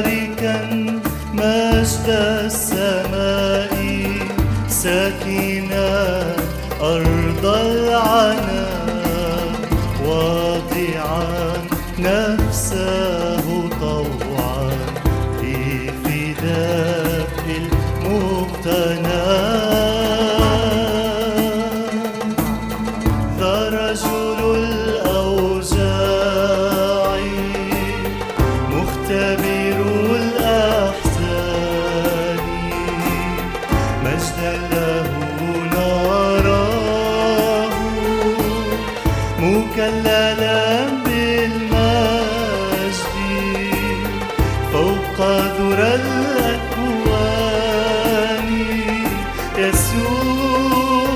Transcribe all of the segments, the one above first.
باركا مجد السماء ساكنا أرض العناء واضعا نفسه طوعا في فداء المقتنى. ذا رجل الأوجاع مختبر الأحزان مجدا له نراه مكللا بالمجد فوق ذرى الأكوان يسوع.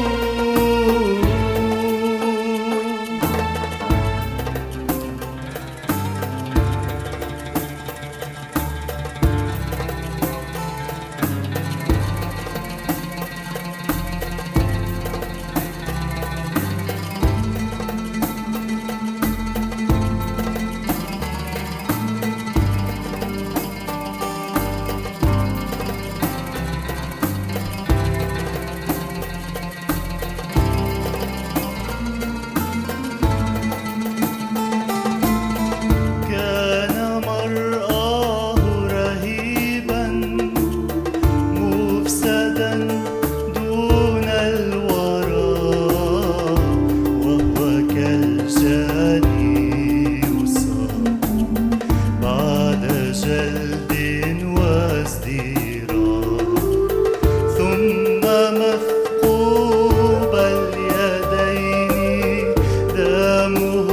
ثم مثقوب اليدين دمه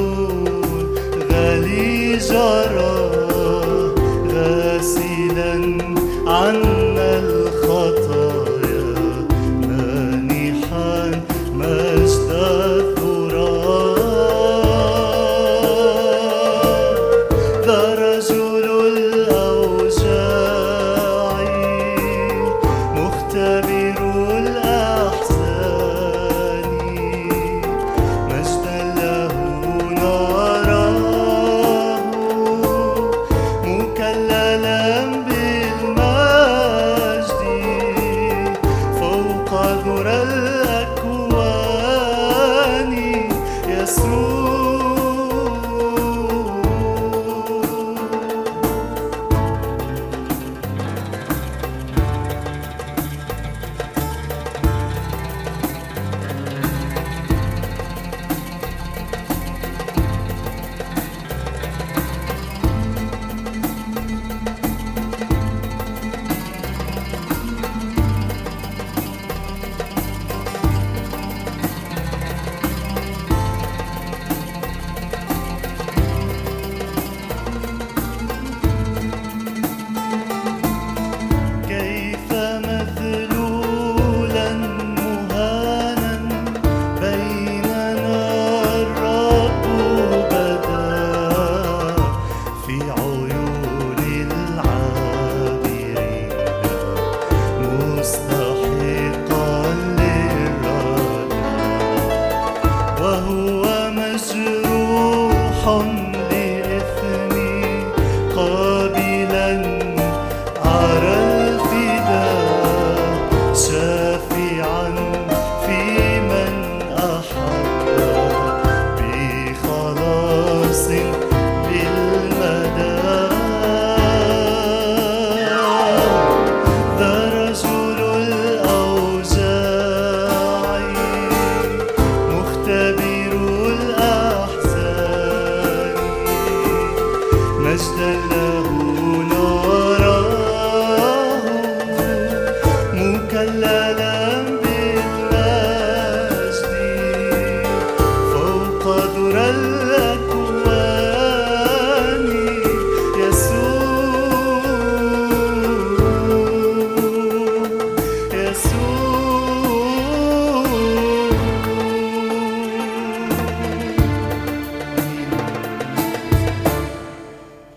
غلي جرى غاسلا عنا الخطايا مانحا مجد الثراء. ذا رجل الأوجاع مختبر الأحزان مجدا له نراه مكللا بالمجد فوق ذرى الأكوان يسوع. وهو مجروح لإثمي قابلا عرى الفداء شافعا في من أحب بخلاص للمدى. ذا رجل الأوجاع مختبر الأحزان مجدا له